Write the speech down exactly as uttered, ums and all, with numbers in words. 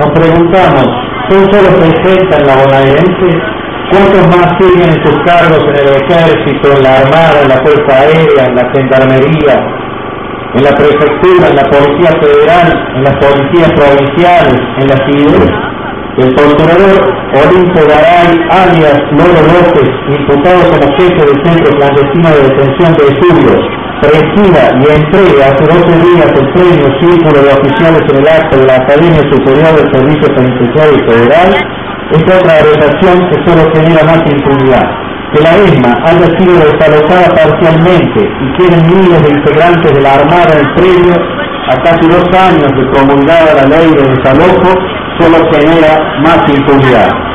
Nos preguntamos, ¿son solo sesenta en la bonaerense? ¿Cuántos más siguen en sus cargos en el ejército, en la armada, en la fuerza aérea, en la gendarmería, en la prefectura, en la policía federal, en las policías provinciales, en las civiles? El torturador Olimpo Garay, alias Loro López, imputado como jefe del centro clandestino de detención de estudios, presida y entrega hace doce días el premio Círculo de Oficiales en el acto de la Academia Superior del Servicio Penitenciario Federal, es otra arrestación que solo genera más impunidad. Que la ESMA haya sido desalojada parcialmente y queden miles de integrantes de la Armada en premio a casi dos años de promulgada la ley de desalojo, solo genera más impunidad.